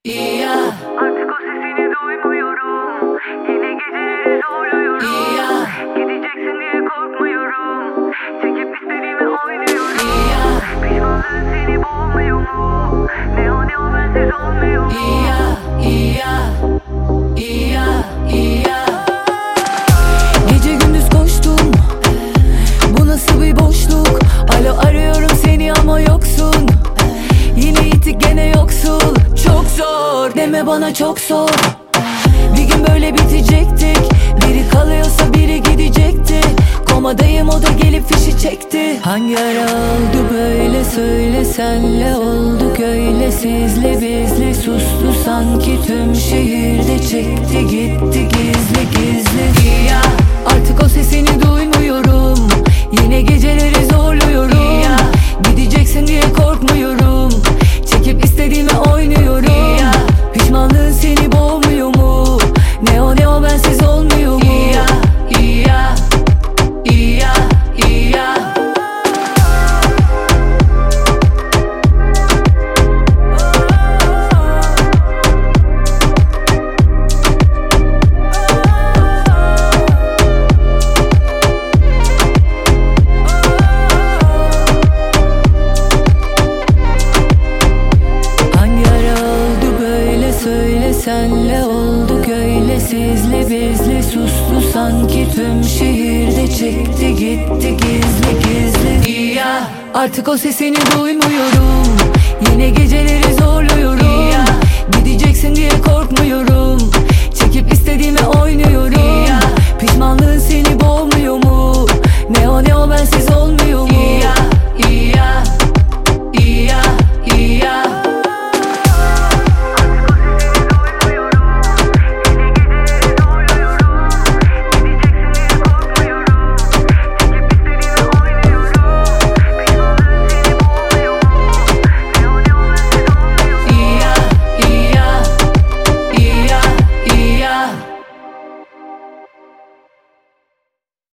İya. Artık o sesini duymuyorum. Yine geceleri zorluyorum. İya. Gideceksin diye korkmuyorum. Çekip istediğimi oynuyorum. İya. Pişmanlığın seni boğmuyor mu? Ne o bensiz olmuyor mu? İya. İya. İya. İya. Gece gündüz koştum, bu nasıl bir boşluk? Alo, arıyorum seni ama yoksun. Yine itik gene yoksul. Çok zor deme bana, çok zor. Bir gün böyle bitecektik. Biri kalıyorsa biri gidecekti. Komadayım, o da gelip fişi çekti. Hangi ara oldu böyle, söyle, senle olduk öyle. Sizli bizli sustu sanki tüm şehirde. Çekti gitti gizli gizli. İya. Artık o sesini duymuyorum. Yine geceleri zorluyorum. İya. Gideceksin diye korkmuyorum. Çekip istediğimi oynuyorum. İya. Pişmanlığın seni boğmuyor mu? Ne o bensiz olmuyor mu? İya. İya. İya. İya. Hangi ara oldu böyle, söyle, senle olduk öyle. Sizli bizli sustu sanki tüm şehirde. Çekti gitti gizli gizli. İya. Artık o sesini duymuyorum. Yine geceleri zorluyorum.